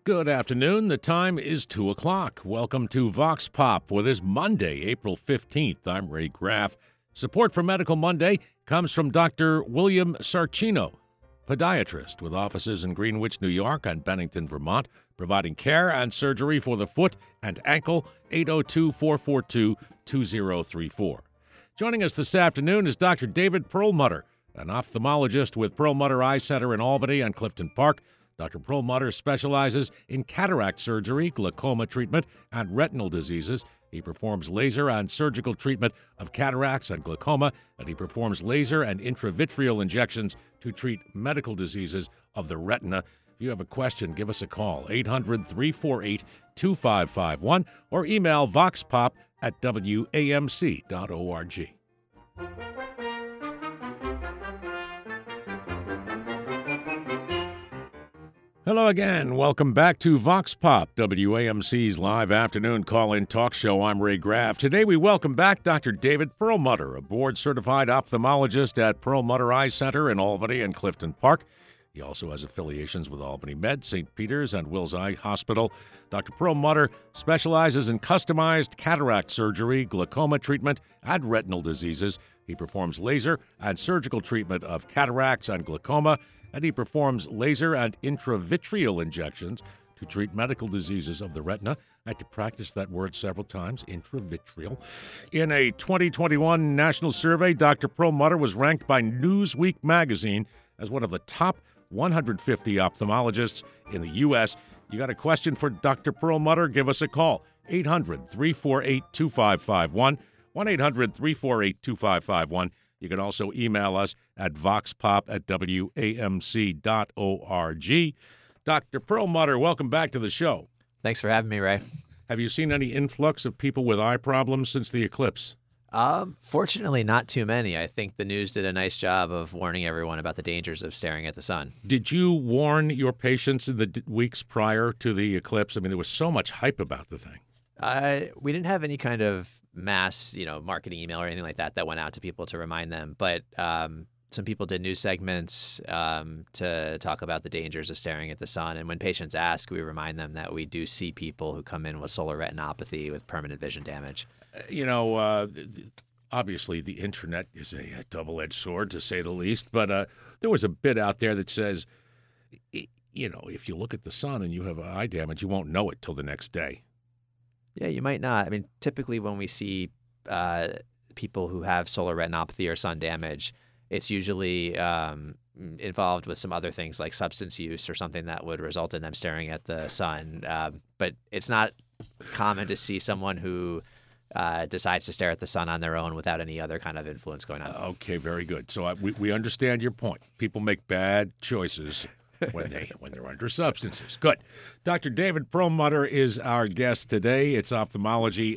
Good afternoon. The time is 2 o'clock. Welcome to Vox Pop for this Monday, April 15th. I'm Ray Graff. Support for Medical Monday comes from Dr. William Sarcino, podiatrist with offices in Greenwich, New York and Bennington, Vermont, providing care and surgery for the foot and ankle, 802-442-2034. Joining us this afternoon is Dr. David Perlmutter, an ophthalmologist with Perlmutter Eye Center in Albany and Clifton Park. Dr. Perlmutter specializes in cataract surgery, glaucoma treatment, and retinal diseases. He performs laser and surgical treatment of cataracts and glaucoma, and he performs laser and intravitreal injections to treat medical diseases of the retina. If you have a question, give us a call, 800-348-2551, or email voxpop@wamc.org. Hello again. Welcome back to Vox Pop, WAMC's live afternoon call-in talk show. I'm Ray Graff. Today we welcome back Dr. David Perlmutter, a board-certified ophthalmologist at Perlmutter Eye Center in Albany and Clifton Park. He also has affiliations with Albany Med, St. Peter's, and Wills Eye Hospital. Dr. Perlmutter specializes in customized cataract surgery, glaucoma treatment, and retinal diseases. He performs laser and surgical treatment of cataracts and glaucoma, and he performs laser and intravitreal injections to treat medical diseases of the retina. I had to practice that word several times, intravitreal. In a 2021 national survey, Dr. Perlmutter was ranked by Newsweek magazine as one of the top 150 ophthalmologists in the U.S. You got a question for Dr. Perlmutter? Give us a call, 800-348-2551, 1-800-348-2551. You can also email us at voxpop@wamc.org. Dr. Perlmutter, welcome back to the show. Thanks for having me, Ray. Have you seen any influx of people with eye problems since the eclipse? Fortunately, not too many. I think the news did a nice job of warning everyone about the dangers of staring at the sun. Did you warn your patients in the weeks prior to the eclipse? I mean, there was so much hype about the thing. We didn't have any kind of mass, marketing email or anything like that went out to people to remind them. But some people did news segments to talk about the dangers of staring at the sun. And when patients ask, we remind them that we do see people who come in with solar retinopathy with permanent vision damage. Obviously the internet is a double-edged sword, to say the least. But there was a bit out there that says, if you look at the sun and you have eye damage, you won't know it till the next day. Yeah, you might not. I mean, typically when we see people who have solar retinopathy or sun damage, it's usually involved with some other things like substance use or something that would result in them staring at the sun. But it's not common to see someone who decides to stare at the sun on their own without any other kind of influence going on. Okay, very good. So we understand your point. People make bad choices when they're under substances. Good. Dr. David Perlmutter is our guest today. It's ophthalmology,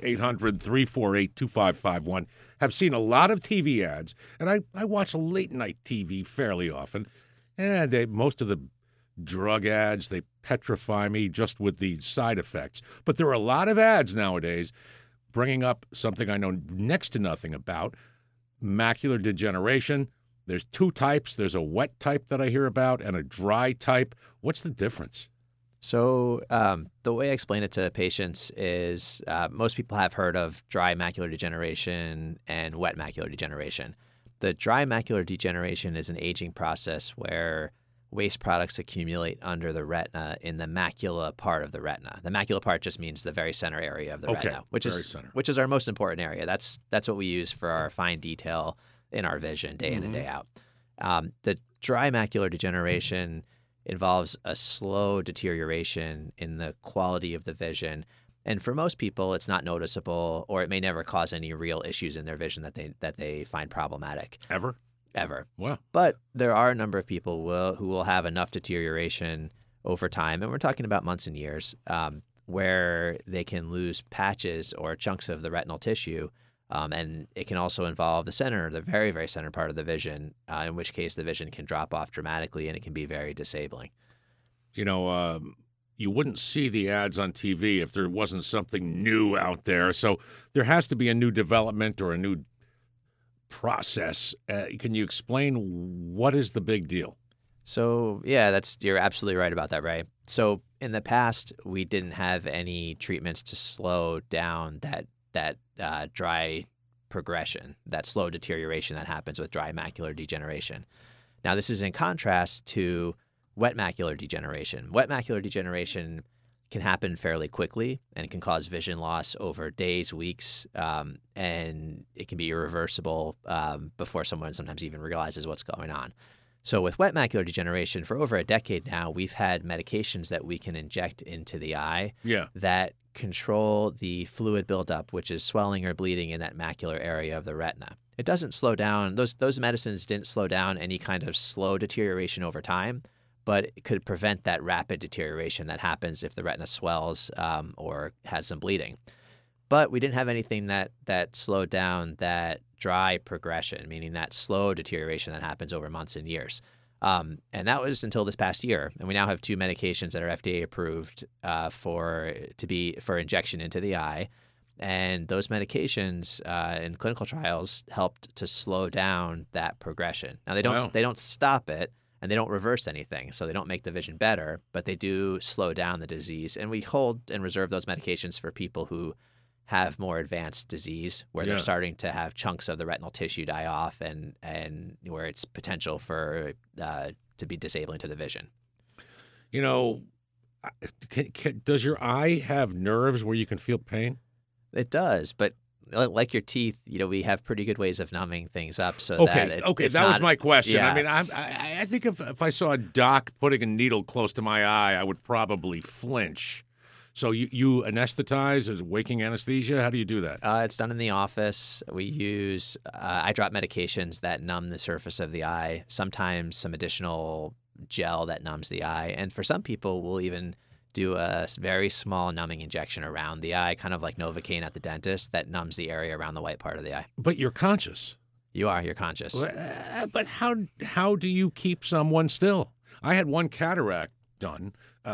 800-348-2551. Have seen a lot of TV ads, and I watch late-night TV fairly often, and most of the drug ads, they petrify me just with the side effects. But there are a lot of ads nowadays bringing up something I know next to nothing about, macular degeneration. There's two types. There's a wet type that I hear about and a dry type. What's the difference? So the way I explain it to patients is most people have heard of dry macular degeneration and wet macular degeneration. The dry macular degeneration is an aging process where waste products accumulate under the retina in the macula part of the retina. The macula part just means the very center area of the retina, which is our most important area. That's what we use for our fine detail in our vision day in and day out. The dry macular degeneration involves a slow deterioration in the quality of the vision. And for most people, it's not noticeable, or it may never cause any real issues in their vision that they find problematic. Ever? Wow. But there are a number of people who will have enough deterioration over time, and we're talking about months and years, where they can lose patches or chunks of the retinal tissue. And it can also involve the very, very center part of the vision, in which case the vision can drop off dramatically and it can be very disabling. You wouldn't see the ads on TV if there wasn't something new out there. So there has to be a new development or a new process. Can you explain what is the big deal? So, yeah, you're absolutely right about that, Ray. So in the past, we didn't have any treatments to slow down that dry progression, that slow deterioration that happens with dry macular degeneration. Now, this is in contrast to wet macular degeneration. Wet macular degeneration can happen fairly quickly and can cause vision loss over days, weeks, and it can be irreversible before someone sometimes even realizes what's going on. So with wet macular degeneration, for over a decade now, we've had medications that we can inject into the eye that control the fluid buildup, which is swelling or bleeding in that macular area of the retina. It doesn't slow down. Those medicines didn't slow down any kind of slow deterioration over time, but it could prevent that rapid deterioration that happens if the retina swells or has some bleeding. But we didn't have anything that slowed down that dry progression, meaning that slow deterioration that happens over months and years. And that was until this past year. And we now have 2 medications that are FDA approved for injection into the eye. And those medications in clinical trials helped to slow down that progression. Now, they don't stop it, and they don't reverse anything, so they don't make the vision better, but they do slow down the disease. And we hold and reserve those medications for people who have more advanced disease, where they're starting to have chunks of the retinal tissue die off, and where it's potential for to be disabling to the vision. You know, does your eye have nerves where you can feel pain? It does, but like your teeth, we have pretty good ways of numbing things up. So that was my question. Yeah. I mean, I think if I saw a doc putting a needle close to my eye, I would probably flinch. So you anesthetize? Is it waking anesthesia? How do you do that? It's done in the office. We use eye drop medications that numb the surface of the eye, sometimes some additional gel that numbs the eye. And for some people, we'll even do a very small numbing injection around the eye, kind of like Novocaine at the dentist, that numbs the area around the white part of the eye. But you're conscious. You're conscious. But how do you keep someone still? I had one cataract done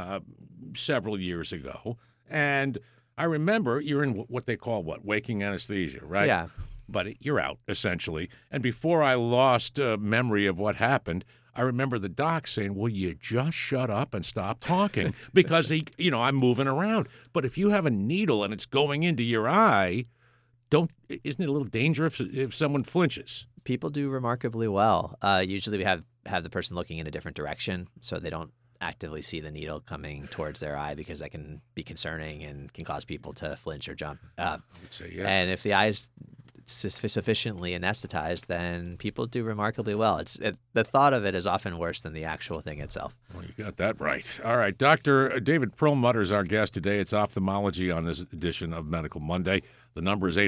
several years ago, and I remember you're in what they call waking anesthesia, right? Yeah. But you're out, essentially. And before I lost memory of what happened, I remember the doc saying, "Will you just shut up and stop talking?" Because I'm moving around. But if you have a needle and it's going into your eye, isn't it a little dangerous if someone flinches? People do remarkably well. Usually we have the person looking in a different direction, so they don't actively see the needle coming towards their eye, because that can be concerning and can cause people to flinch or jump. I would say, yeah. And if the eye is sufficiently anesthetized, then people do remarkably well. The thought of it is often worse than the actual thing itself. Well, you got that right. All right, Dr. David Perlmutter is our guest today. It's ophthalmology on this edition of Medical Monday. The number is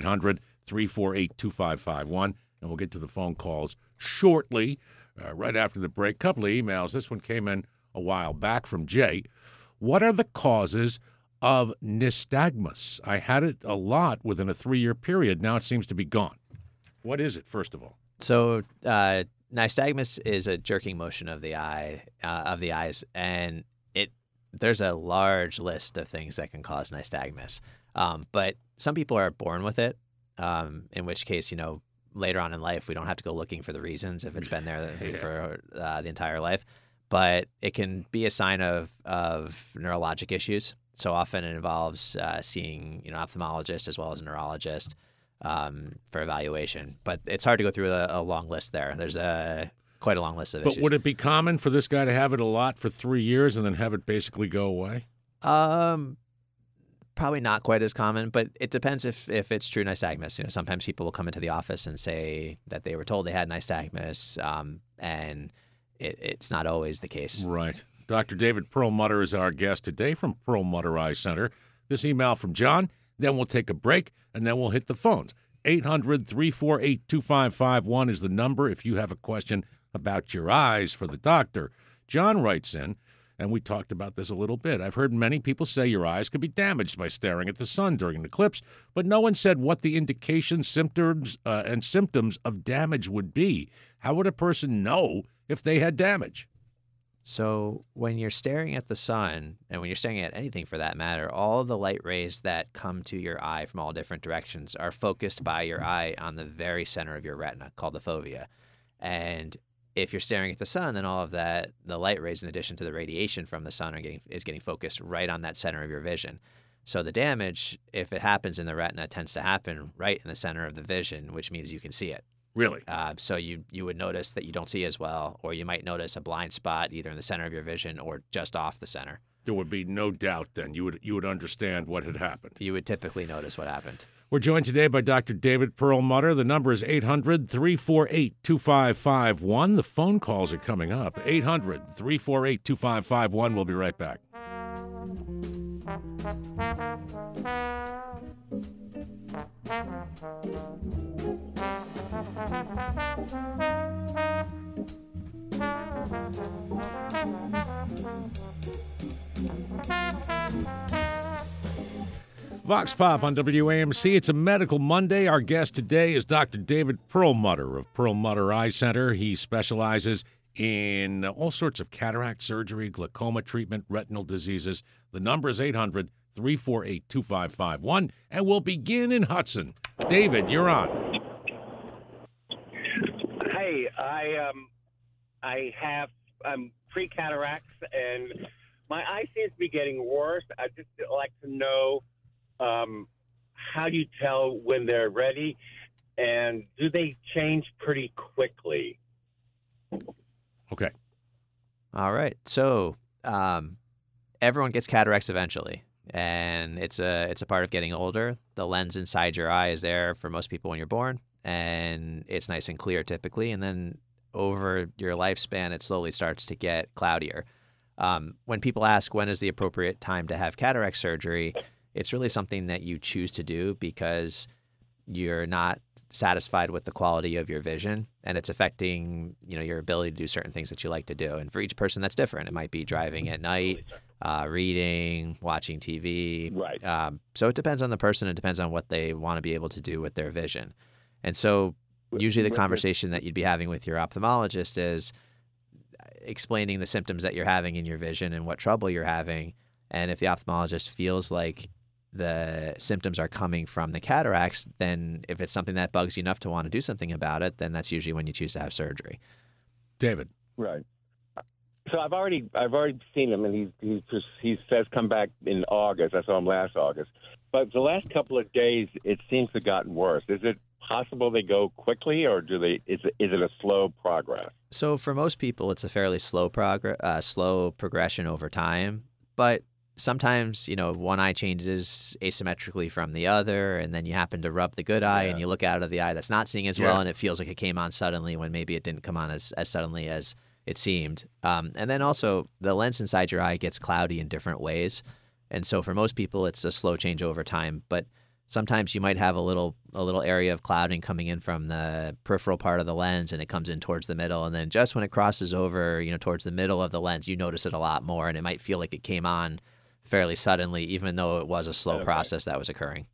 800-348-2551, and we'll get to the phone calls shortly, right after the break. Couple of emails. This one came in a while back from Jay. What are the causes of nystagmus? I had it a lot within a 3-year period. Now it seems to be gone. What is it, first of all? So nystagmus is a jerking motion of the eye, of the eyes, and there's a large list of things that can cause nystagmus. But some people are born with it, in which case, later on in life, we don't have to go looking for the reasons if it's been there for the entire life. But it can be a sign of neurologic issues. So often it involves seeing ophthalmologist as well as a neurologist for evaluation. But it's hard to go through a long list there. There's quite a long list of issues. But would it be common for this guy to have it a lot for 3 years and then have it basically go away? Probably not quite as common, but it depends if it's true nystagmus. Sometimes people will come into the office and say that they were told they had nystagmus, and it's not always the case. Right. Dr. David Perlmutter is our guest today from Perlmutter Eye Center. This email from John, then we'll take a break, and then we'll hit the phones. 800-348-2551 is the number if you have a question about your eyes for the doctor. John writes in, and we talked about this a little bit. I've heard many people say your eyes could be damaged by staring at the sun during an eclipse, but no one said what the indications, symptoms of damage would be. How would a person know if they had damage? So when you're staring at the sun, and when you're staring at anything for that matter, all of the light rays that come to your eye from all different directions are focused by your eye on the very center of your retina, called the fovea. And if you're staring at the sun, then all of that, the light rays, in addition to the radiation from the sun, is getting focused right on that center of your vision. So the damage, if it happens in the retina, tends to happen right in the center of the vision, which means you can see it. Really? So you would notice that you don't see as well, or you might notice a blind spot either in the center of your vision or just off the center. There would be no doubt then. You would understand what had happened. You would typically notice what happened. We're joined today by Dr. David Perlmutter. The number is 800-348-2551. The phone calls are coming up. 800-348-2551. We'll be right back. Vox Pop on WAMC. It's a Medical Monday. Our guest today is Dr. David Perlmutter of Perlmutter Eye Center. He specializes in all sorts of cataract surgery, glaucoma treatment, retinal diseases. The number is 800-348-2551, and we'll begin in Hudson. David, you're on. Hey, I'm pre-cataracts, and my eye seems to be getting worse. I'd just like to know how do you tell when they're ready, and do they change pretty quickly? Okay. All right. So everyone gets cataracts eventually, and it's a part of getting older. The lens inside your eye is there for most people when you're born, and it's nice and clear typically, and then over your lifespan, it slowly starts to get cloudier. When people ask when is the appropriate time to have cataract surgery, it's really something that you choose to do because you're not satisfied with the quality of your vision, and it's affecting, your ability to do certain things that you like to do. And for each person, that's different. It might be driving at night, reading, watching TV. Right. So it depends on the person. It depends on what they want to be able to do with their vision. And so usually the conversation that you'd be having with your ophthalmologist is explaining the symptoms that you're having in your vision and what trouble you're having. And if the ophthalmologist feels like the symptoms are coming from the cataracts, then if it's something that bugs you enough to want to do something about it, then that's usually when you choose to have surgery. David. Right. So I've already seen him, and he says come back in August. I saw him last August. But the last couple of days, it seems to have gotten worse. Is it possible they go quickly, or is it a slow progress? So for most people, it's a fairly slow progression over time. But sometimes, one eye changes asymmetrically from the other, and then you happen to rub the good eye and you look out of the eye that's not seeing as well, and it feels like it came on suddenly when maybe it didn't come on as suddenly as it seemed. And then also the lens inside your eye gets cloudy in different ways. And so for most people, it's a slow change over time. But sometimes you might have a little area of clouding coming in from the peripheral part of the lens, and it comes in towards the middle. And then just when it crosses over, towards the middle of the lens, you notice it a lot more, and it might feel like it came on fairly suddenly, even though it was a slow process that was occurring.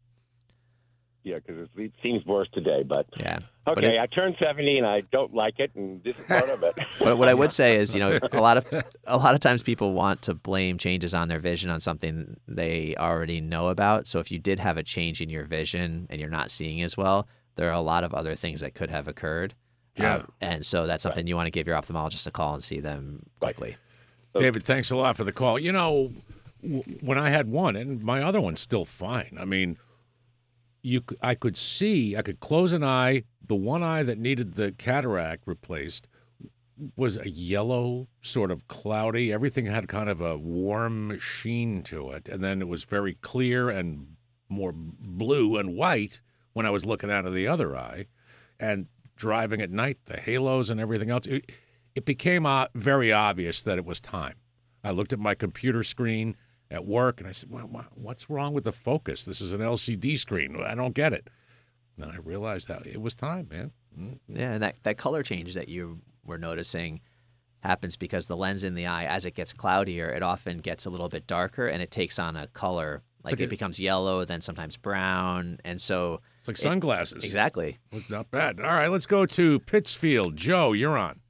Yeah, because it seems worse today, but yeah. Okay, I turned 70 and I don't like it, and this is part of it. But what I would say is, a lot of times people want to blame changes on their vision on something they already know about. So if you did have a change in your vision and you're not seeing as well, there are a lot of other things that could have occurred. Yeah. And so that's something you want to give your ophthalmologist a call and see them quickly. David, thanks a lot for the call. When I had one, and my other one's still fine. I mean, I could close an eye. The one eye that needed the cataract replaced was a yellow, sort of cloudy. Everything had kind of a warm sheen to it. And then it was very clear and more blue and white when I was looking out of the other eye. And driving at night, the halos and everything else, it became very obvious that it was time. I looked at my computer screen at work, and I said, well, what's wrong with the focus? This is an LCD screen. I don't get it. And I realized that it was time, man. Yeah, and that color change that you were noticing happens because the lens in the eye, as it gets cloudier, it often gets a little bit darker, and it takes on a color. Like it becomes yellow, then sometimes brown, and so... It's like sunglasses. Exactly. It's not bad. All right, let's go to Pittsfield. Joe, you're on.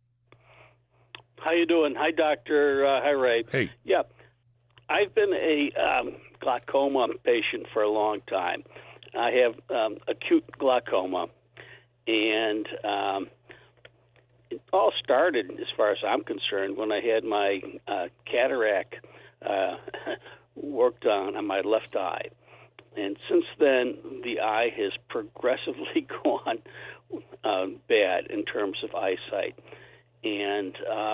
How you doing? Hi, Doctor. Hi, Ray. Hey. Yeah. I've been a glaucoma patient for a long time. I have acute glaucoma, and it all started, as far as I'm concerned, when I had my cataract worked on my left eye. And since then, the eye has progressively gone bad in terms of eyesight. And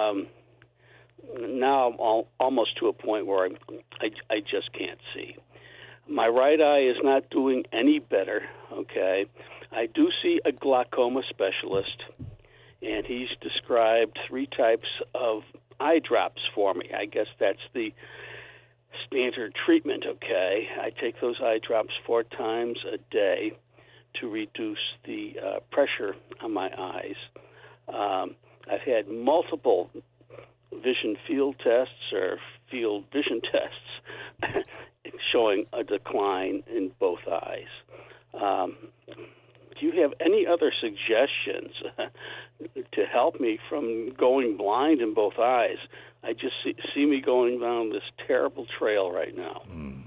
now I'm almost to a point where I just can't see. My right eye is not doing any better, okay? I do see a glaucoma specialist, and he's described 3 types of eye drops for me. I guess that's the standard treatment, okay? I take those eye drops 4 times a day to reduce the pressure on my eyes. I've had multiple vision field tests or field vision tests showing a decline in both eyes. Do you have any other suggestions to help me from going blind in both eyes? I just see me going down this terrible trail right now.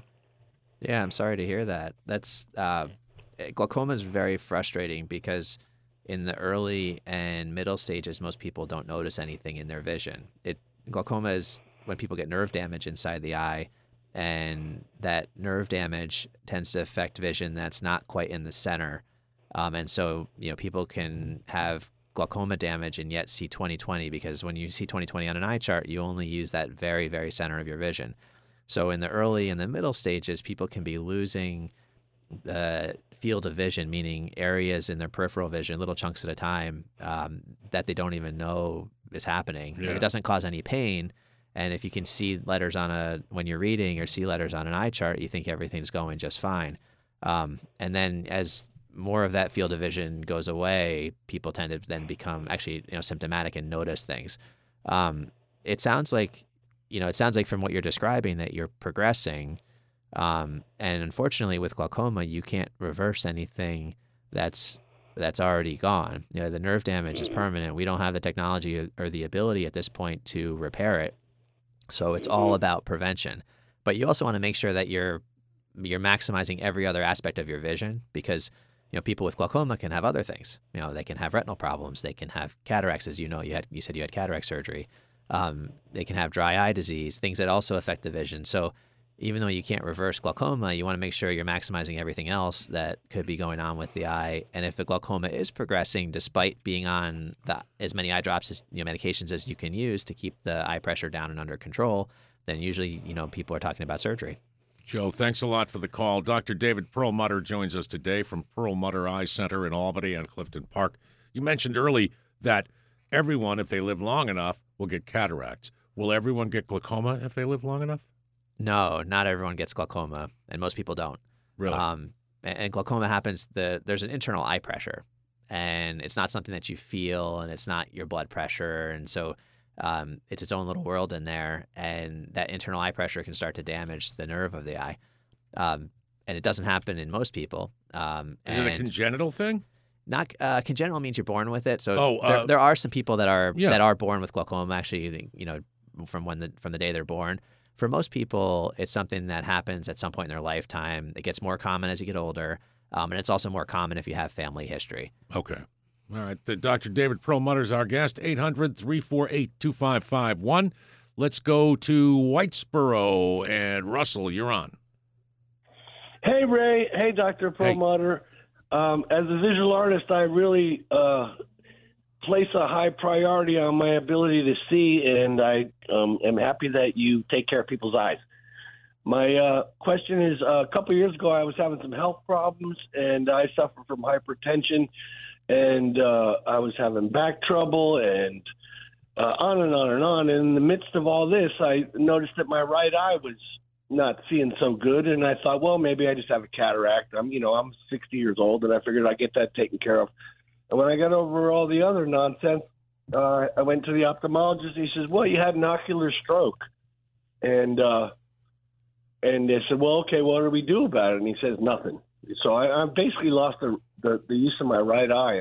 Yeah, I'm sorry to hear that. That's glaucoma is very frustrating because in the early and middle stages, most people don't notice anything in their vision. Glaucoma is when people get nerve damage inside the eye, and that nerve damage tends to affect vision that's not quite in the center. And so, people can have glaucoma damage and yet see 20/20, because when you see 20/20 on an eye chart, you only use that very, very center of your vision. So in the early and the middle stages, people can be losing the field of vision, meaning areas in their peripheral vision, little chunks at a time, that they don't even know is happening. Yeah. It doesn't cause any pain. And if you can see letters when you're reading, or see letters on an eye chart, you think everything's going just fine. And then as more of that field of vision goes away, people tend to then become actually, symptomatic and notice things. It sounds like from what you're describing that you're progressing. And unfortunately with glaucoma, you can't reverse anything that's already gone. The nerve damage is permanent. We don't have the technology or the ability at this point to repair it. So it's all about prevention. But you also want to make sure that you're maximizing every other aspect of your vision, because people with glaucoma can have other things. They can have retinal problems. They can have cataracts, as you said you had cataract surgery. They can have dry eye disease, things that also affect the vision. So even though you can't reverse glaucoma, you want to make sure you're maximizing everything else that could be going on with the eye. And if the glaucoma is progressing, despite being on as many eye drops as medications as you can use to keep the eye pressure down and under control, then usually people are talking about surgery. Joe, thanks a lot for the call. Dr. David Perlmutter joins us today from Perlmutter Eye Center in Albany and Clifton Park. You mentioned early that everyone, if they live long enough, will get cataracts. Will everyone get glaucoma if they live long enough? No, not everyone gets glaucoma, and most people don't. Really? And glaucoma happens, there's an internal eye pressure, and it's not something that you feel, and it's not your blood pressure. And so it's its own little world in there, and that internal eye pressure can start to damage the nerve of the eye. And it doesn't happen in most people. Is it a congenital thing? Not congenital means you're born with it. So there are some people that are born with glaucoma, actually, from the day they're born. For most people, it's something that happens at some point in their lifetime. It gets more common as you get older, and it's also more common if you have family history. Okay. All right. Dr. David Perlmutter is our guest, 800-348-2551. Let's go to Whitesboro. And Russell, you're on. Hey, Ray. Hey, Dr. Perlmutter. As a visual artist, I really place a high priority on my ability to see, and I am happy that you take care of people's eyes. My question is, a couple of years ago, I was having some health problems, and I suffer from hypertension, and I was having back trouble, and on and on and on. And in the midst of all this, I noticed that my right eye was not seeing so good, and I thought, well, maybe I just have a cataract. I'm 60 years old, and I figured I'd get that taken care of. And when I got over all the other nonsense, I went to the ophthalmologist. He says, well, you had an ocular stroke. And they said, well, okay, what do we do about it? And he says, nothing. So I basically lost the use of my right eye.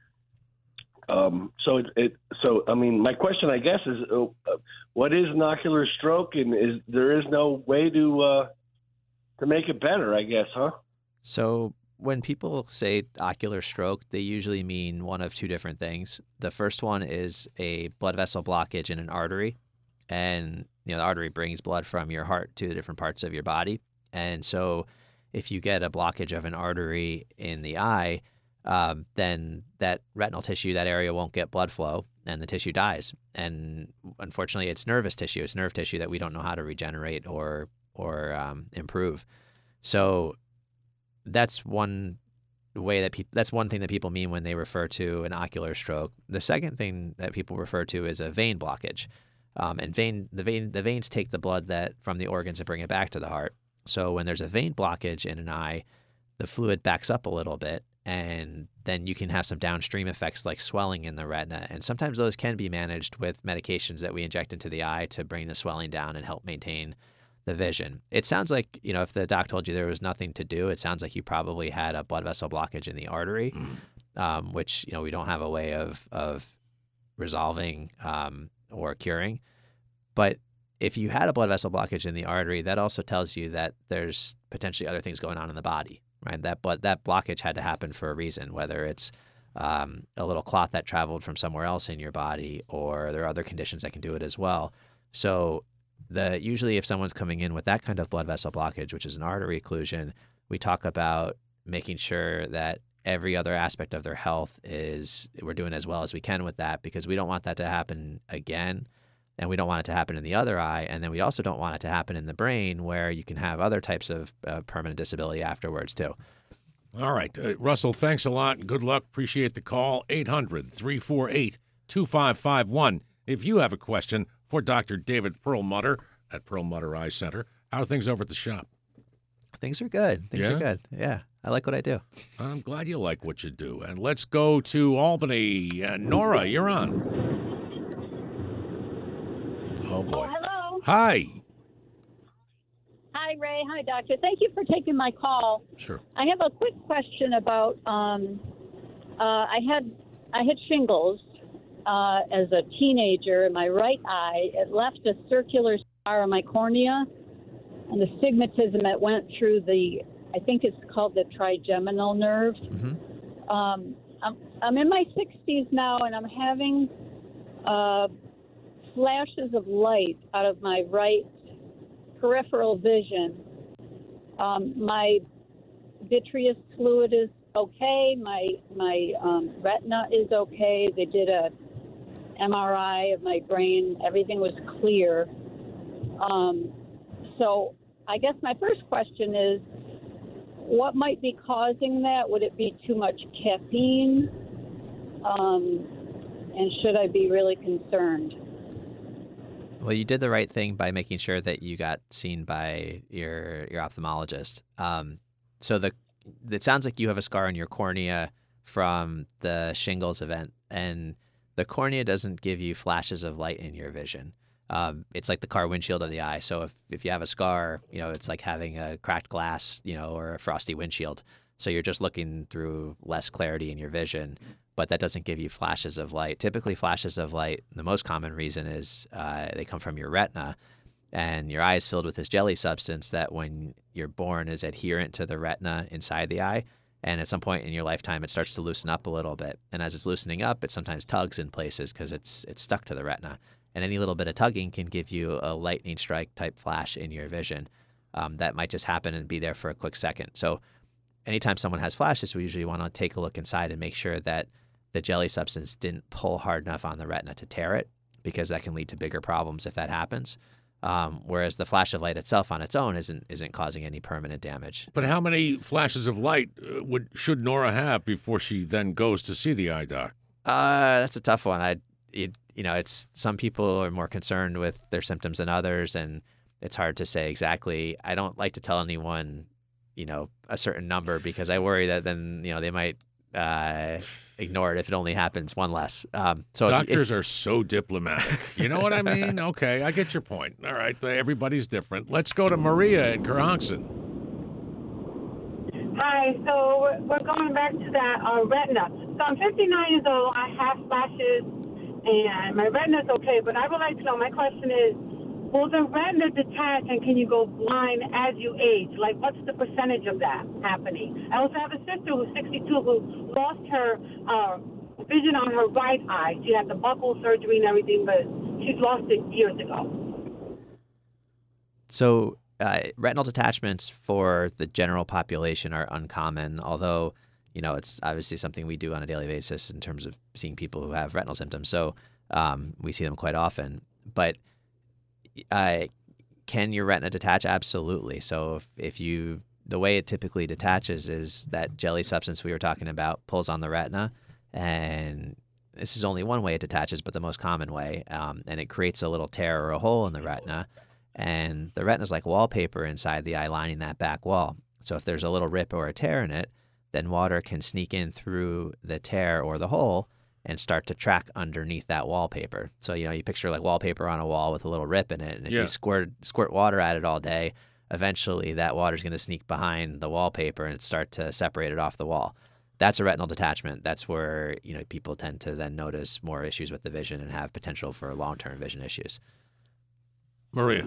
So my question, I guess, is what is an ocular stroke? And there is no way to make it better, I guess, huh? So when people say ocular stroke, they usually mean one of two different things. The first one is a blood vessel blockage in an artery. And, the artery brings blood from your heart to the different parts of your body. And so if you get a blockage of an artery in the eye, then that retinal tissue, that area won't get blood flow and the tissue dies. And unfortunately, it's nervous tissue. It's nerve tissue that we don't know how to regenerate or improve. So that's one way that that's one thing that people mean when they refer to an ocular stroke. The second thing that people refer to is a vein blockage. And the veins take the blood that from the organs and bring it back to the heart. So when there's a vein blockage in an eye, the fluid backs up a little bit, and then you can have some downstream effects like swelling in the retina. And sometimes those can be managed with medications that we inject into the eye to bring the swelling down and help maintain the vision. It sounds like, if the doc told you there was nothing to do, it sounds like you probably had a blood vessel blockage in the artery, which, we don't have a way of resolving or curing. But if you had a blood vessel blockage in the artery, that also tells you that there's potentially other things going on in the body, right? That blockage had to happen for a reason, whether it's a little clot that traveled from somewhere else in your body, or there are other conditions that can do it as well. So usually if someone's coming in with that kind of blood vessel blockage, which is an artery occlusion, we talk about making sure that every other aspect of their health we're doing as well as we can with that, because we don't want that to happen again. And we don't want it to happen in the other eye. And then we also don't want it to happen in the brain, where you can have other types of permanent disability afterwards, too. All right. Russell, thanks a lot. Good luck. Appreciate the call. 800-348-2551. If you have a question for Dr. David Perlmutter at Perlmutter Eye Center, how are things over at the shop? Things are good. Things are good. Yeah. I like what I do. I'm glad you like what you do. And let's go to Albany. Nora, you're on. Oh, boy. Oh, hello. Hi. Hi, Ray. Hi, Doctor. Thank you for taking my call. Sure. I have a quick question about I had shingles as a teenager in my right eye. It left a circular scar on my cornea, and the stigmatism that went through I think it's called the trigeminal nerve. Mm-hmm. I'm in my 60s now, and I'm having flashes of light out of my right peripheral vision. My vitreous fluid is okay. My retina is okay. They did a MRI of my brain. Everything was clear. So I guess my first question is, what might be causing that? Would it be too much caffeine? And should I be really concerned? Well, you did the right thing by making sure that you got seen by your ophthalmologist. So it sounds like you have a scar on your cornea from the shingles event, and the cornea doesn't give you flashes of light in your vision. It's like the car windshield of the eye. So if you have a scar, it's like having a cracked glass, or a frosty windshield. So you're just looking through less clarity in your vision, but that doesn't give you flashes of light. Typically, flashes of light, the most common reason is they come from your retina, and your eye is filled with this jelly substance that when you're born is adherent to the retina inside the eye. And at some point in your lifetime, it starts to loosen up a little bit. And as it's loosening up, it sometimes tugs in places because it's stuck to the retina. And any little bit of tugging can give you a lightning strike type flash in your vision that might just happen and be there for a quick second. So anytime someone has flashes, we usually want to take a look inside and make sure that the jelly substance didn't pull hard enough on the retina to tear it, because that can lead to bigger problems if that happens. Whereas the flash of light itself on its own isn't causing any permanent damage. But how many flashes of light should Nora have before she then goes to see the eye doc? That's a tough one. It's some people are more concerned with their symptoms than others, and it's hard to say exactly. I don't like to tell anyone, a certain number, because I worry that then, they might ignore it if it only happens one less. So doctors are so diplomatic. You know what I mean? Okay, I get your point. All right, everybody's different. Let's go to Maria in Cohasset. Hi, so we're going back to that retina. So I'm 59 years old. I have flashes, and my retina's okay, but I would like to know, my question is, Will the retina detach and can you go blind as you age? Like, what's the percentage of that happening? I also have a sister who's 62 who lost her vision on her right eye. She had the buccal surgery and everything, but she's lost it years ago. So retinal detachments for the general population are uncommon, although, it's obviously something we do on a daily basis in terms of seeing people who have retinal symptoms. So we see them quite often. But can your retina detach? Absolutely. So the way it typically detaches is that jelly substance we were talking about pulls on the retina, and this is only one way it detaches, but the most common way, and it creates a little tear or a hole in the retina, and the retina is like wallpaper inside the eye lining that back wall. So if there's a little rip or a tear in it, then water can sneak in through the tear or the hole and start to track underneath that wallpaper. So, you picture like wallpaper on a wall with a little rip in it. And if you squirt water at it all day, eventually that water's going to sneak behind the wallpaper and start to separate it off the wall. That's a retinal detachment. That's where, people tend to then notice more issues with the vision and have potential for long-term vision issues. Maria.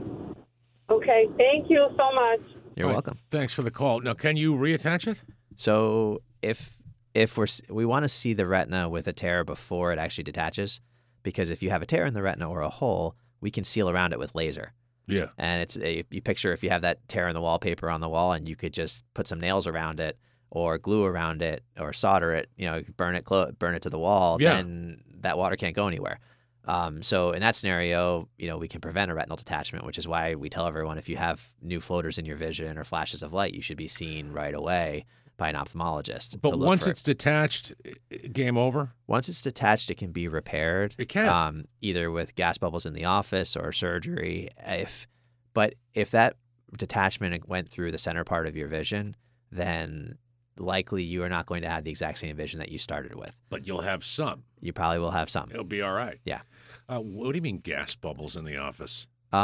Okay, thank you so much. You're welcome. Thanks for the call. Now, can you reattach it? So if we want to see the retina with a tear before it actually detaches, because if you have a tear in the retina or a hole, we can seal around it with laser. Yeah. And you picture if you have that tear in the wallpaper on the wall and you could just put some nails around it or glue around it or solder it, burn it to the wall, then that water can't go anywhere. So in that scenario, we can prevent a retinal detachment, which is why we tell everyone if you have new floaters in your vision or flashes of light, you should be seen right away by an ophthalmologist. But once it's detached, game over? Once it's detached, it can be repaired. It can. Either with gas bubbles in the office or surgery. But if that detachment went through the center part of your vision, then likely you are not going to have the exact same vision that you started with. But you'll have some. You probably will have some. It'll be all right. Yeah. What do you mean gas bubbles in the office?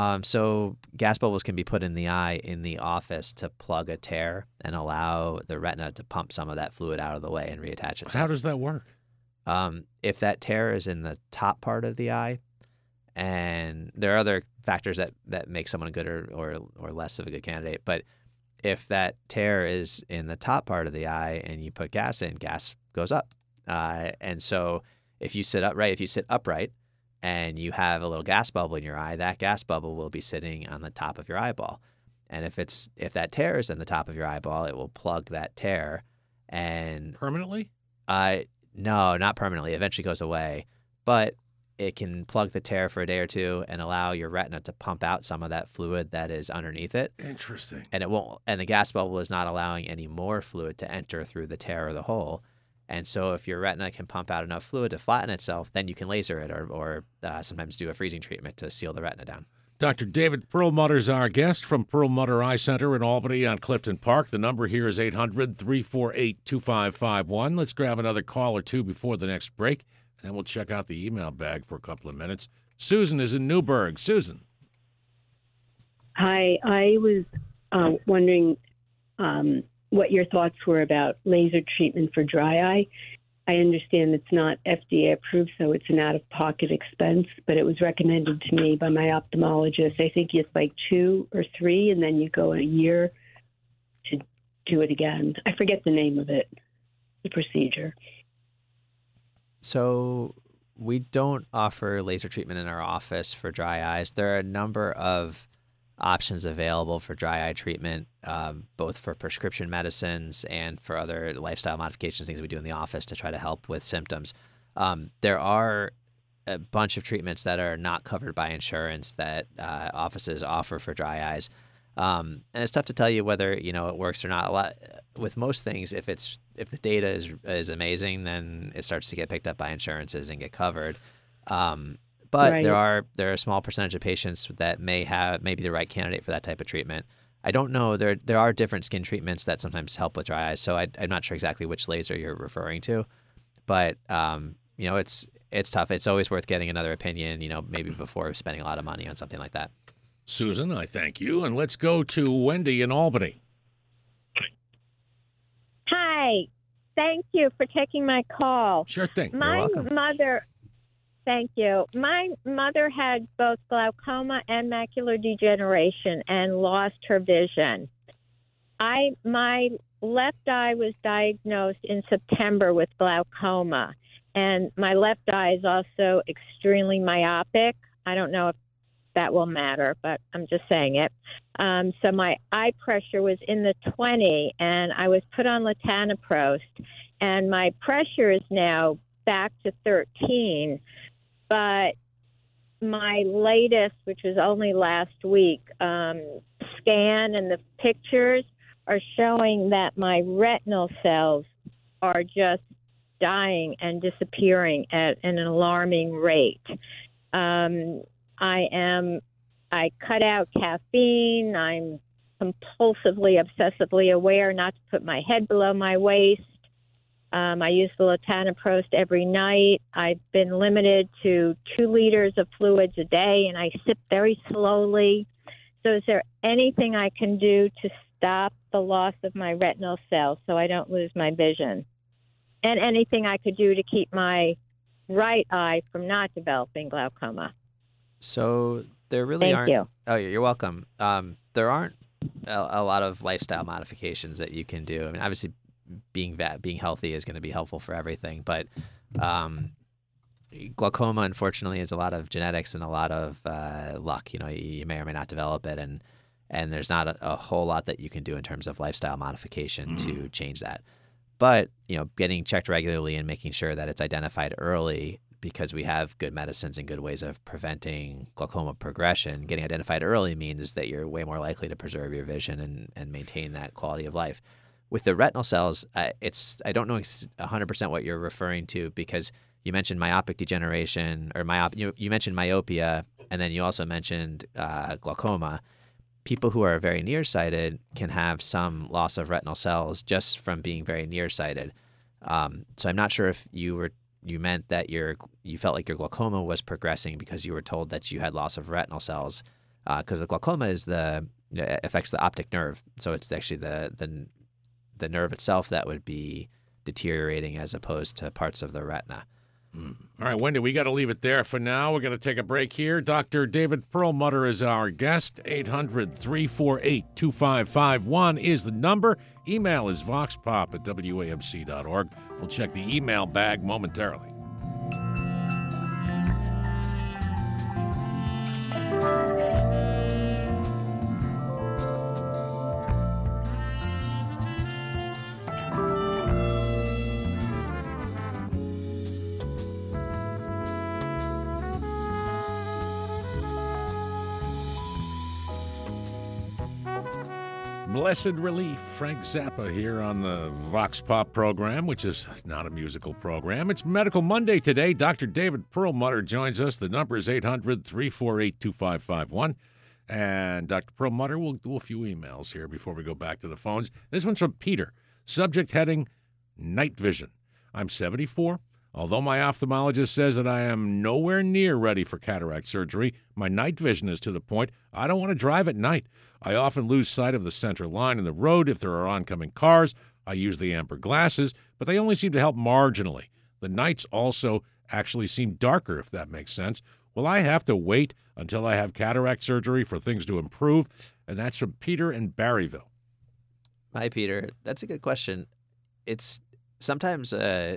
So gas bubbles can be put in the eye in the office to plug a tear and allow the retina to pump some of that fluid out of the way and reattach itself. How does that work? If that tear is in the top part of the eye, and there are other factors that make someone a good or less of a good candidate, but if that tear is in the top part of the eye and you put gas in, gas goes up. And so if you sit upright, and you have a little gas bubble in your eye, that gas bubble will be sitting on the top of your eyeball. And if that tear is in the top of your eyeball, it will plug that tear. And permanently? No, not permanently. It eventually goes away. But it can plug the tear for a day or two and allow your retina to pump out some of that fluid that is underneath it. Interesting. And the gas bubble is not allowing any more fluid to enter through the tear or the hole. And so if your retina can pump out enough fluid to flatten itself, then you can laser it or sometimes do a freezing treatment to seal the retina down. Dr. David Perlmutter is our guest from Perlmutter Eye Center in Albany on Clifton Park. The number here is 800-348-2551. Let's grab another call or two before the next break, and then we'll check out the email bag for a couple of minutes. Susan is in Newburgh. Susan. Hi. I was wondering what your thoughts were about laser treatment for dry eye. I understand it's not FDA approved, so it's an out-of-pocket expense, but it was recommended to me by my ophthalmologist. I think it's like 2 or 3, and then you go a year to do it again. I forget the name of it, the procedure. So we don't offer laser treatment in our office for dry eyes. There are a number of options available for dry eye treatment, both for prescription medicines and for other lifestyle modifications, things we do in the office to try to help with symptoms. There are a bunch of treatments that are not covered by insurance that offices offer for dry eyes. And it's tough to tell you whether, it works or not. With most things, if the data is amazing, then it starts to get picked up by insurances and get covered. But right. there are a small percentage of patients that may be the right candidate for that type of treatment. I don't know. There are different skin treatments that sometimes help with dry eyes, so I'm not sure exactly which laser you're referring to. But it's tough. It's always worth getting another opinion, maybe before spending a lot of money on something like that. Susan, I thank you. And let's go to Wendy in Albany. Hi. Thank you for taking my call. Sure thing. You're welcome. My mother Thank you. My mother had both glaucoma and macular degeneration and lost her vision. My left eye was diagnosed in September with glaucoma, and my left eye is also extremely myopic. I don't know if that will matter, but I'm just saying it. So my eye pressure was in the 20, and I was put on latanoprost, and my pressure is now back to 13. But my latest, which was only last week, scan and the pictures are showing that my retinal cells are just dying and disappearing at an alarming rate. I cut out caffeine. I'm compulsively, obsessively aware not to put my head below my waist. I use the latanoprost every night. I've been limited to 2 liters of fluids a day, and I sip very slowly. So is there anything I can do to stop the loss of my retinal cells so I don't lose my vision? And anything I could do to keep my right eye from not developing glaucoma? So there really Thank aren't. you. Oh, you're welcome. There aren't a lot of lifestyle modifications that you can do. I mean, obviously, being healthy is going to be helpful for everything, but glaucoma, unfortunately, is a lot of genetics and a lot of luck. You know, you may or may not develop it, and there's not a whole lot that you can do in terms of lifestyle modification to change that. But, you know, getting checked regularly and making sure that it's identified early, because we have good medicines and good ways of preventing glaucoma progression. Getting identified early means that you're way more likely to preserve your vision and maintain that quality of life. With the retinal cells, I don't know 100% what you're referring to, because you mentioned myopic degeneration or you mentioned myopia, and then you also mentioned glaucoma. People who are very nearsighted can have some loss of retinal cells just from being very nearsighted. So I'm not sure if you meant that you felt like your glaucoma was progressing because you were told that you had loss of retinal cells, because the glaucoma affects the optic nerve, so it's actually the nerve itself that would be deteriorating as opposed to parts of the retina. All right, Wendy, we got to leave it there for now. We're going to take a break here. Dr. David Perlmutter is our guest. 800-348-2551 is the number. Email is voxpop@wamc.org. We'll check the email bag momentarily. Blessed Relief, Frank Zappa here on the Vox Pop program, which is not a musical program. It's Medical Monday today. Dr. David Perlmutter joins us. The number is 800-348-2551. And Dr. Perlmutter will do a few emails here before we go back to the phones. This one's from Peter. Subject heading, night vision. I'm 74. Although my ophthalmologist says that I am nowhere near ready for cataract surgery, my night vision is to the point I don't want to drive at night. I often lose sight of the center line in the road if there are oncoming cars. I use the amber glasses, but they only seem to help marginally. The nights also actually seem darker, if that makes sense. Will I have to wait until I have cataract surgery for things to improve? And that's from Peter in Barryville. Hi, Peter. That's a good question. It's sometimes a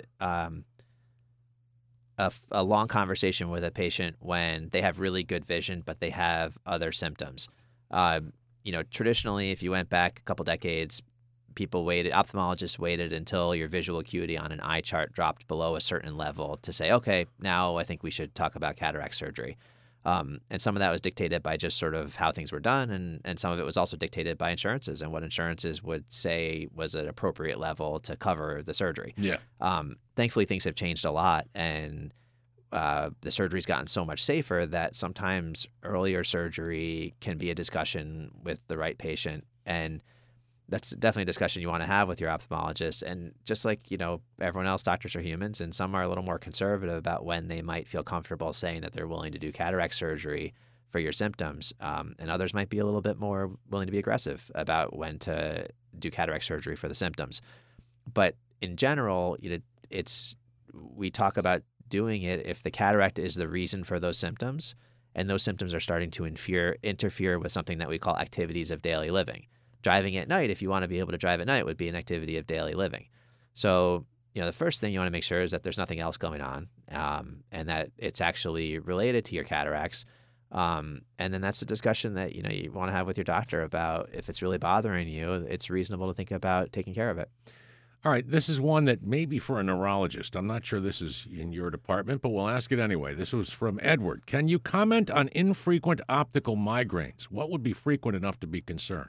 long conversation with a patient when they have really good vision, but they have other symptoms. Traditionally, if you went back a couple decades, ophthalmologists waited until your visual acuity on an eye chart dropped below a certain level to say, okay, now I think we should talk about cataract surgery. And some of that was dictated by just sort of how things were done, and some of it was also dictated by insurances and what insurances would say was an appropriate level to cover the surgery. Yeah. Thankfully, things have changed a lot, and the surgery's gotten so much safer that sometimes earlier surgery can be a discussion with the right patient, and that's definitely a discussion you want to have with your ophthalmologist. And just like, everyone else, doctors are humans, and some are a little more conservative about when they might feel comfortable saying that they're willing to do cataract surgery for your symptoms, and others might be a little bit more willing to be aggressive about when to do cataract surgery for the symptoms. But in general, we talk about doing it if the cataract is the reason for those symptoms, and those symptoms are starting to interfere with something that we call activities of daily living. Driving at night, if you want to be able to drive at night, would be an activity of daily living. So, the first thing you want to make sure is that there's nothing else going on, and that it's actually related to your cataracts. And then that's a discussion that, you want to have with your doctor about if it's really bothering you, it's reasonable to think about taking care of it. All right, this is one that may be for a neurologist. I'm not sure this is in your department, but we'll ask it anyway. This was from Edward. Can you comment on infrequent optical migraines? What would be frequent enough to be concerned?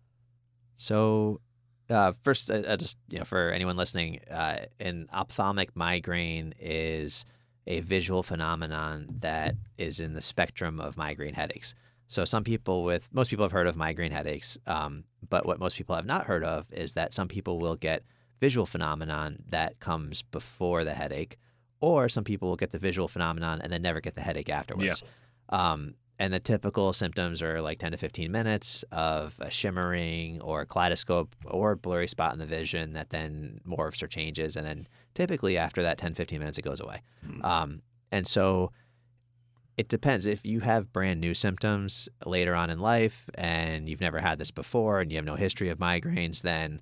So first, just for anyone listening, an ophthalmic migraine is a visual phenomenon that is in the spectrum of migraine headaches. So most people have heard of migraine headaches, but what most people have not heard of is that some people will get visual phenomenon that comes before the headache, or some people will get the visual phenomenon and then never get the headache afterwards. Yeah. And the typical symptoms are like 10 to 15 minutes of a shimmering or a kaleidoscope or a blurry spot in the vision that then morphs or changes. And then typically after that 10, 15 minutes, it goes away. And so it depends. If you have brand new symptoms later on in life and you've never had this before and you have no history of migraines, then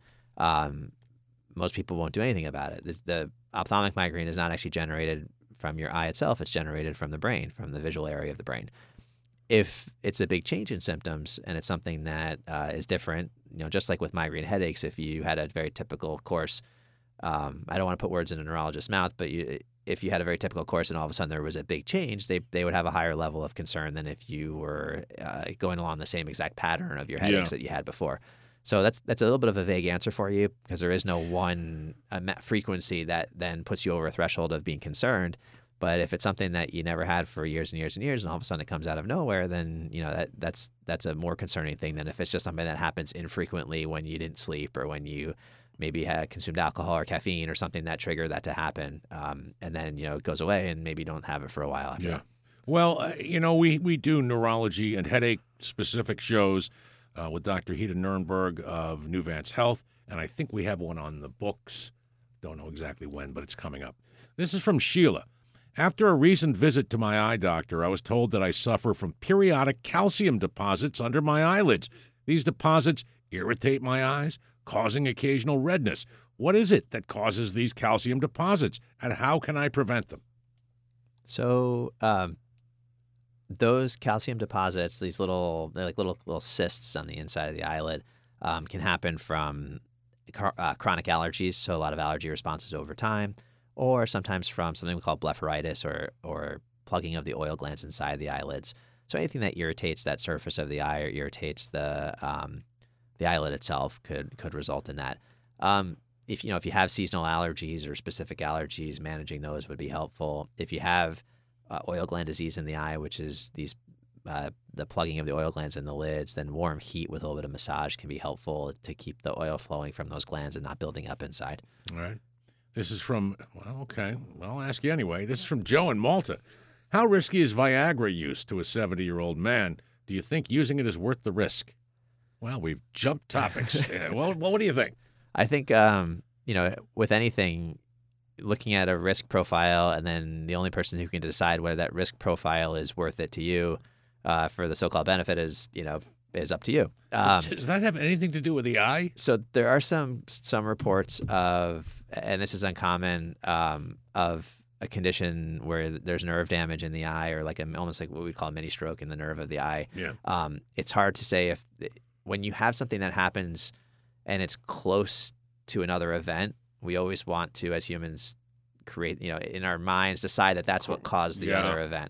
most people won't do anything about it. The ophthalmic migraine is not actually generated from your eye itself. It's generated from the brain, from the visual area of the brain. If it's a big change in symptoms and it's something that is different, just like with migraine headaches, if you had a very typical course, I don't want to put words in a neurologist's mouth, but if you had a very typical course and all of a sudden there was a big change, they would have a higher level of concern than if you were going along the same exact pattern of your headaches that you had before. So that's a little bit of a vague answer for you because there is no one frequency that then puts you over a threshold of being concerned. But if it's something that you never had for years and years and years, and all of a sudden it comes out of nowhere, then that's a more concerning thing than if it's just something that happens infrequently when you didn't sleep or when you maybe had consumed alcohol or caffeine or something that triggered that to happen, and then it goes away and maybe you don't have it for a while after. Yeah. Well, we do neurology and headache specific shows with Dr. Hida Nurnberg of Nuvance Health, and I think we have one on the books. Don't know exactly when, but it's coming up. This is from Sheila. After a recent visit to my eye doctor, I was told that I suffer from periodic calcium deposits under my eyelids. These deposits irritate my eyes, causing occasional redness. What is it that causes these calcium deposits, and how can I prevent them? So those calcium deposits, these little cysts on the inside of the eyelid, can happen from chronic allergies, so a lot of allergy responses over time, or sometimes from something we call blepharitis or plugging of the oil glands inside the eyelids. So anything that irritates that surface of the eye or irritates the eyelid itself could result in that. If you have seasonal allergies or specific allergies, managing those would be helpful. If you have oil gland disease in the eye, which is the plugging of the oil glands in the lids, then warm heat with a little bit of massage can be helpful to keep the oil flowing from those glands and not building up inside. All right. This is from, okay, I'll ask you anyway. This is from Joe in Malta. How risky is Viagra use to a 70-year-old man? Do you think using it is worth the risk? Well, we've jumped topics. Well, what do you think? I think, with anything, looking at a risk profile and then the only person who can decide whether that risk profile is worth it to you for the so-called benefit is up to you. Does that have anything to do with the eye? So there are some reports of, and this is uncommon, of a condition where there's nerve damage in the eye or almost like what we call a mini stroke in the nerve of the eye. Yeah. It's hard to say when you have something that happens and it's close to another event, we always want to, as humans, create, in our minds, decide that that's what caused the other event.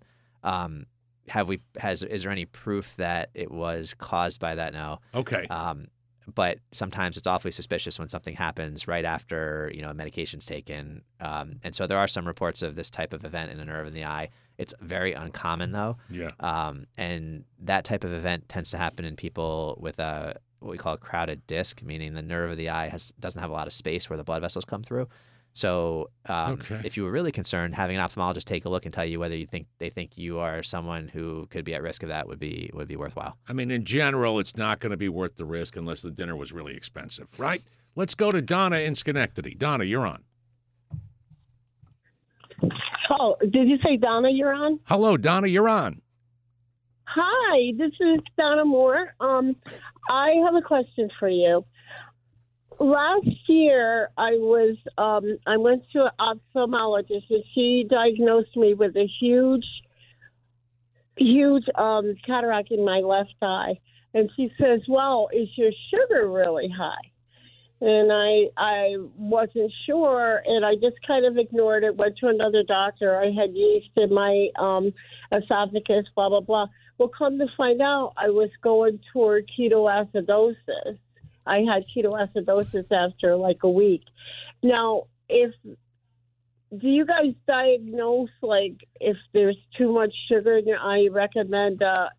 Is there any proof that it was caused by that? No. Okay. But sometimes it's awfully suspicious when something happens right after, a medication's taken. And so there are some reports of this type of event in a nerve in the eye. It's very uncommon though. Yeah. And that type of event tends to happen in people with what we call a crowded disc, meaning the nerve of the eye doesn't have a lot of space where the blood vessels come through. So if you were really concerned, having an ophthalmologist take a look and tell you whether they think you are someone who could be at risk of that would be worthwhile. I mean, in general, it's not going to be worth the risk unless the dinner was really expensive, right? Let's go to Donna in Schenectady. Donna, you're on. Oh, did you say Donna you're on? Hello, Donna, you're on. Hi, this is Donna Moore. I have a question for you. Last year, I went to an ophthalmologist, and she diagnosed me with a huge cataract in my left eye. And she says, "Well, is your sugar really high?" And I wasn't sure, and I just kind of ignored it, went to another doctor. I had yeast in my esophagus, blah, blah, blah. Well, come to find out, I was going toward ketoacidosis. I had ketoacidosis after like a week. Now, do you guys diagnose, like, if there's too much sugar in your eye, you recommend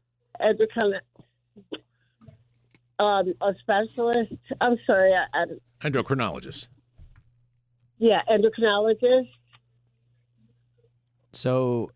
a specialist? I'm sorry. Endocrinologist. Yeah, endocrinologist. So,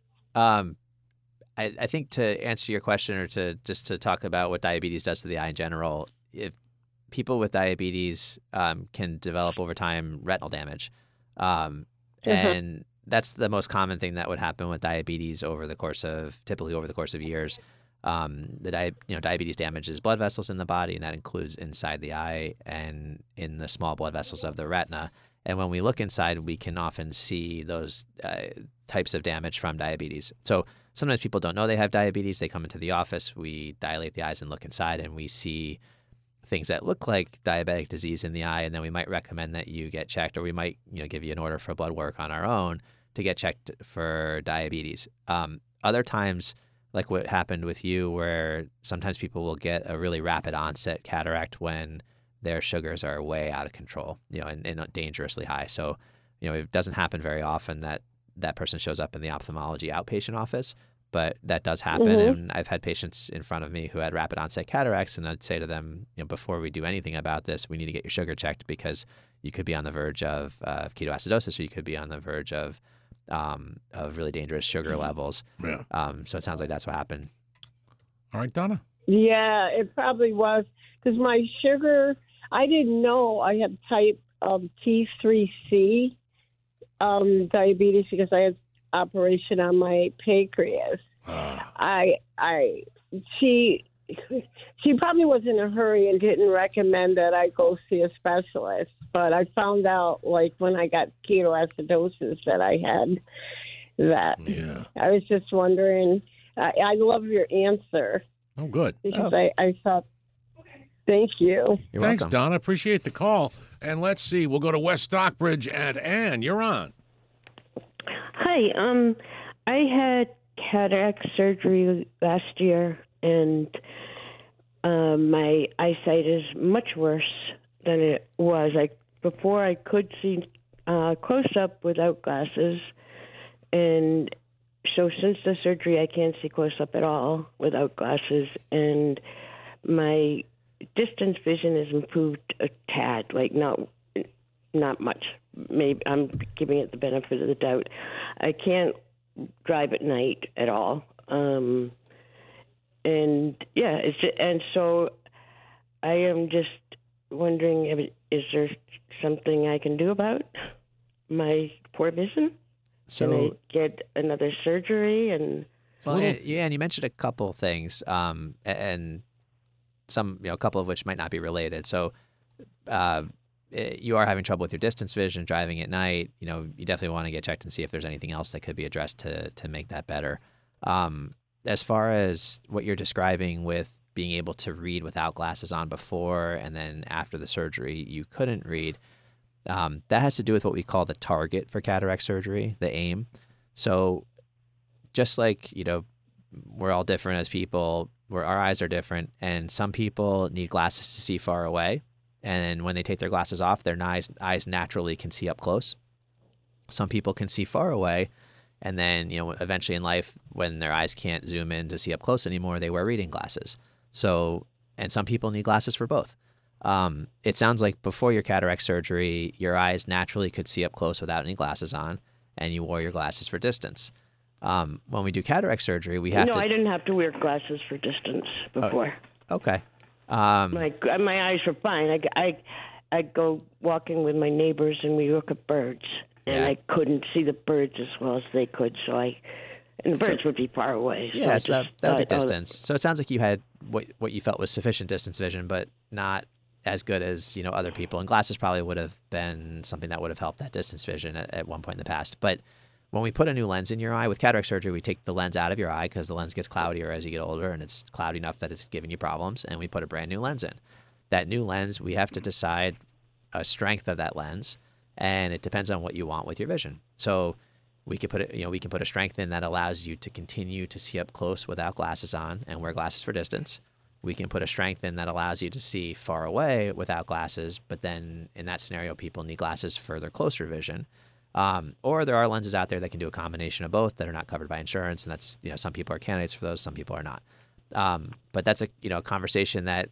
I think to answer your question, or to talk about what diabetes does to the eye in general, if people with diabetes can develop over time retinal damage, and that's the most common thing that would happen with diabetes typically over the course of years. Diabetes damages blood vessels in the body, and that includes inside the eye and in the small blood vessels of the retina. And when we look inside, we can often see those types of damage from diabetes. So sometimes people don't know they have diabetes. They come into the office, we dilate the eyes and look inside, and we see things that look like diabetic disease in the eye, and then we might recommend that you get checked, or we might give you an order for blood work on our own to get checked for diabetes. Other times, like what happened with you, where sometimes people will get a really rapid onset cataract when their sugars are way out of control, and dangerously high. So, it doesn't happen very often that person shows up in the ophthalmology outpatient office, but that does happen. And I've had patients in front of me who had rapid onset cataracts, and I'd say to them, before we do anything about this, we need to get your sugar checked, because you could be on the verge of ketoacidosis, or you could be on the verge of really dangerous sugar levels. Yeah. So it sounds like that's what happened. All right, Donna. Yeah, it probably was, because my sugar, I didn't know I had type T3C diabetes, because I had operation on my pancreas. She probably was in a hurry and didn't recommend that I go see a specialist, but I found out, like, when I got ketoacidosis, that I had that. Yeah. I was just wondering. I love your answer. Oh, good. Because I thought, thank you. Thanks, welcome. Donna. Appreciate the call. And let's see, we'll go to West Stockbridge, and Ann, you're on. Hi. I had cataract surgery last year, and my eyesight is much worse than it was. Before I could see close up without glasses, and so since the surgery I can't see close up at all without glasses, and my distance vision has improved a tad, like not much. Maybe I'm giving it the benefit of the doubt. I can't drive at night at all. And so I am just wondering, is there something I can do about my poor vision? Can I get another surgery? And you mentioned a couple things, and some, a couple of which might not be related. So, you are having trouble with your distance vision, driving at night. You definitely want to get checked and see if there's anything else that could be addressed to make that better. As far as what you're describing with being able to read without glasses on before and then after the surgery you couldn't read, that has to do with what we call the target for cataract surgery, the aim. So just like, we're all different as people, our eyes are different, and some people need glasses to see far away. And when they take their glasses off, their eyes naturally can see up close. Some people can see far away, and then, eventually in life, when their eyes can't zoom in to see up close anymore, they wear reading glasses. So, and some people need glasses for both. It sounds like before your cataract surgery, your eyes naturally could see up close without any glasses on, and you wore your glasses for distance. When we do cataract surgery, we have to... No, I didn't have to wear glasses for distance before. Okay. My eyes were fine. I go walking with my neighbors and we look at birds, and I couldn't see the birds as well as they could, and the birds would be far away. Yeah, so that would be distance. So it sounds like you had what you felt was sufficient distance vision, but not as good as other people. And glasses probably would have been something that would have helped that distance vision at one point in the past. But when we put a new lens in your eye with cataract surgery, we take the lens out of your eye because the lens gets cloudier as you get older, and it's cloudy enough that it's giving you problems. And we put a brand new lens in. That new lens, we have to decide a strength of that lens, and it depends on what you want with your vision. So we can put a strength in that allows you to continue to see up close without glasses on and wear glasses for distance. We can put a strength in that allows you to see far away without glasses, but then in that scenario, people need glasses for their closer vision. Or there are lenses out there that can do a combination of both that are not covered by insurance, and that's some people are candidates for those, some people are not. But that's a conversation that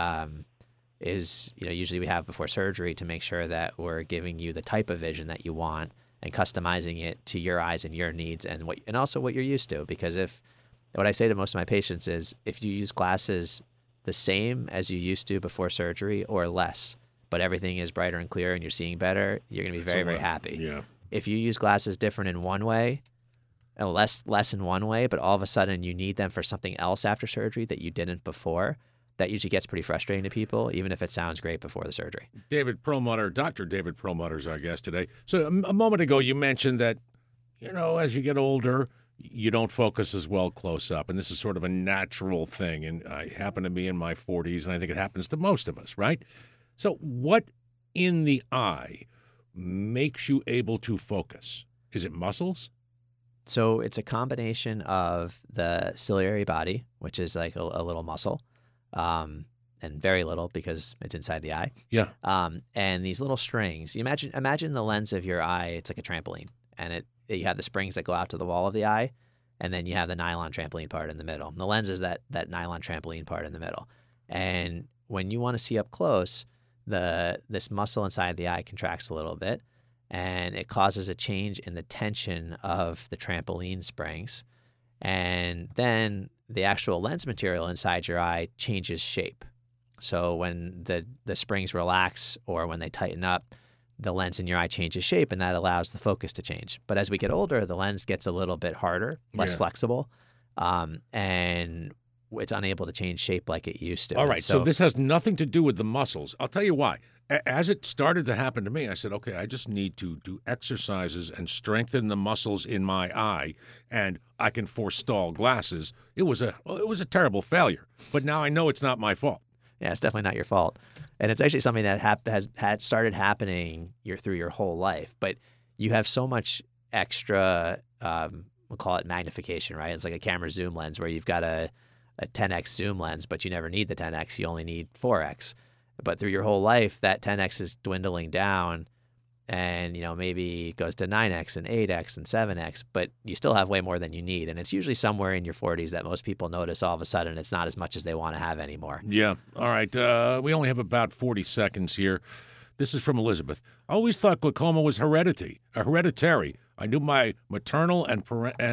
is usually we have before surgery to make sure that we're giving you the type of vision that you want and customizing it to your eyes and your needs and also what you're used to. Because what I say to most of my patients is if you use glasses the same as you used to before surgery or less, but everything is brighter and clearer and you're seeing better, you're going to be very, very happy. Yeah. If you use glasses different in one way, and less in one way, but all of a sudden you need them for something else after surgery that you didn't before, that usually gets pretty frustrating to people, even if it sounds great before the surgery. David Perlmutter, Dr. David Perlmutter is our guest today. So a moment ago you mentioned that, as you get older, you don't focus as well close up, and this is sort of a natural thing, and I happen to be in my 40s, and I think it happens to most of us, right? So what in the eye makes you able to focus? Is it muscles? So it's a combination of the ciliary body, which is like a little muscle, and very little because it's inside the eye. Yeah. And these little strings. You imagine the lens of your eye. It's like a trampoline, and you have the springs that go out to the wall of the eye, and then you have the nylon trampoline part in the middle. And the lens is that nylon trampoline part in the middle. And when you want to see up close, this muscle inside the eye contracts a little bit, and it causes a change in the tension of the trampoline springs. And then the actual lens material inside your eye changes shape. So when the springs relax or when they tighten up, the lens in your eye changes shape, and that allows the focus to change. But as we get older, the lens gets a little bit harder, less flexible, and it's unable to change shape like it used to. All right, so this has nothing to do with the muscles. I'll tell you why. As it started to happen to me, I said, okay, I just need to do exercises and strengthen the muscles in my eye, and I can forestall glasses. It was a terrible failure, but now I know it's not my fault. Yeah, it's definitely not your fault. And it's actually something that had started happening through your whole life. But you have so much extra, we'll call it magnification, right? It's like a camera zoom lens where you've got a 10x zoom lens, but you never need the 10x. You only need 4x. But through your whole life, that 10x is dwindling down, and maybe it goes to 9x and 8x and 7x, but you still have way more than you need. And it's usually somewhere in your 40s that most people notice all of a sudden it's not as much as they want to have anymore. Yeah. All right. We only have about 40 seconds here. This is from Elizabeth. I always thought glaucoma was hereditary. I knew my maternal and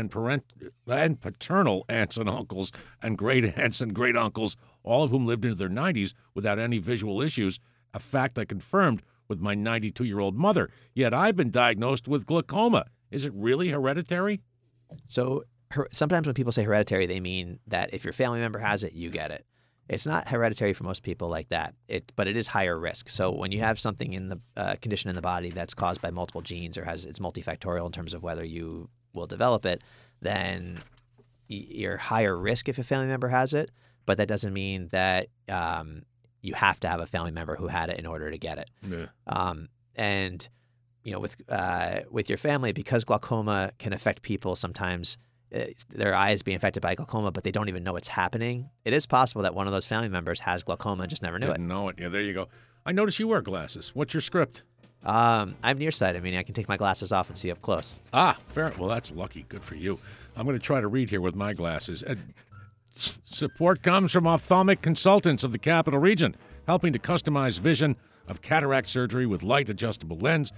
paternal aunts and uncles and great aunts and great uncles, all of whom lived into their 90s without any visual issues, a fact I confirmed with my 92-year-old mother. Yet I've been diagnosed with glaucoma. Is it really hereditary? So sometimes when people say hereditary, they mean that if your family member has it, you get it. It's not hereditary for most people like that, but it is higher risk. So when you have something in the condition in the body that's caused by multiple genes or it's multifactorial in terms of whether you will develop it, then you're higher risk if a family member has it. But that doesn't mean that you have to have a family member who had it in order to get it. Yeah. And with your family, because glaucoma can affect people sometimes. Their eyes being affected by glaucoma, but they don't even know it's happening. It is possible that one of those family members has glaucoma and just never knew it. Didn't know it. Yeah, there you go. I notice you wear glasses. What's your script? I'm nearsighted. I can take my glasses off and see up close. Fair. Well, that's lucky. Good for you. I'm going to try to read here with my glasses. Support comes from Ophthalmic Consultants of the Capital Region, helping to customize vision of cataract surgery with light adjustable lens.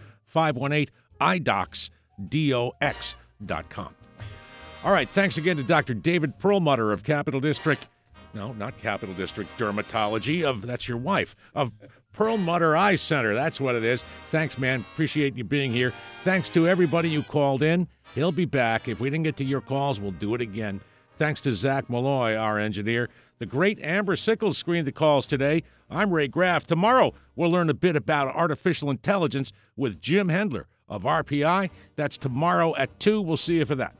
518-idocs.com. All right, thanks again to Dr. David Perlmutter of Capital District. No, not Capital District Dermatology. That's your wife. Of Perlmutter Eye Center. That's what it is. Thanks, man. Appreciate you being here. Thanks to everybody who called in. He'll be back. If we didn't get to your calls, we'll do it again. Thanks to Zach Malloy, our engineer. The great Amber Sickles screened the calls today. I'm Ray Graff. Tomorrow, we'll learn a bit about artificial intelligence with Jim Hendler of RPI. That's tomorrow at 2. We'll see you for that.